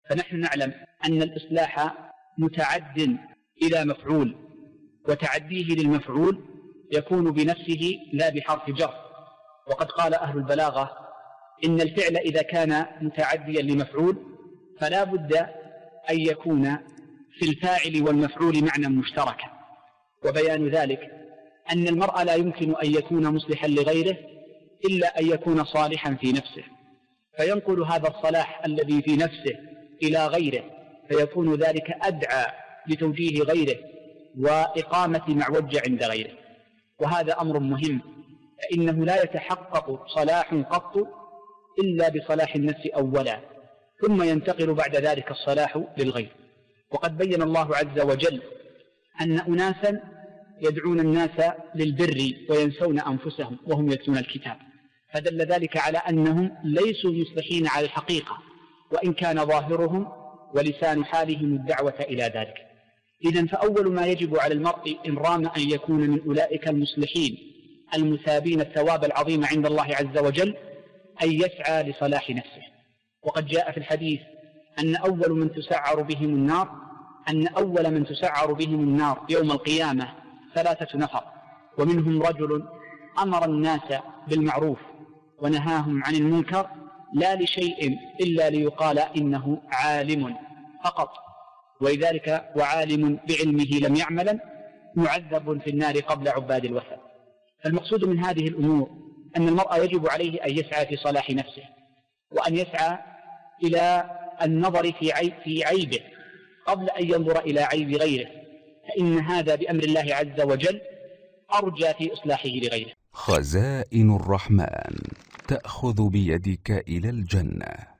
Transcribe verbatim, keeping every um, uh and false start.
فنحن نعلم أن الإصلاح متعد إلى مفعول، وتعديه للمفعول يكون بنفسه لا بحرف جر. وقد قال أهل البلاغة إن الفعل إذا كان متعديا لمفعول فلا بد أن يكون في الفاعل والمفعول معنى مشتركا، وبيان ذلك أن المرء لا يمكن أن يكون مصلحا لغيره إلا أن يكون صالحا في نفسه، فينقل هذا الصلاح الذي في نفسه إلى غيره، فيكون ذلك أدعى لتوجيه غيره وإقامة معوج عند غيره. وهذا أمر مهم، فإنه لا يتحقق صلاح قط إلا بصلاح النفس أولا، ثم ينتقل بعد ذلك الصلاح للغير. وقد بين الله عز وجل أن أناسا يدعون الناس للبر وينسون أنفسهم وهم يتلون الكتاب، فدل ذلك على أنهم ليسوا مصلحين على الحقيقة، وإن كان ظاهرهم ولسان حالهم الدعوة إلى ذلك. إذن فأول ما يجب على المرء إن رام أن يكون من أولئك المصلحين المثابين الثواب العظيم عند الله عز وجل أن يسعى لصلاح نفسه. وقد جاء في الحديث أن أول من تسعر بهم النار أن أول من تسعر بهم النار يوم القيامة ثلاثة نفر، ومنهم رجل أمر الناس بالمعروف ونهاهم عن المنكر لا لشيء إلا ليقال إنه عالم فقط، ولذلك وعالم بعلمه لم يعملا معذب في النار قبل عباد الوثن. فالمقصود من هذه الأمور أن المرء يجب عليه أن يسعى في صلاح نفسه، وأن يسعى إلى النظر في عيب في عيبه قبل أن ينظر إلى عيب غيره، فإن هذا بأمر الله عز وجل أرجى في إصلاحه لغيره. خزائن الرحمن تأخذ بيدك إلى الجنة.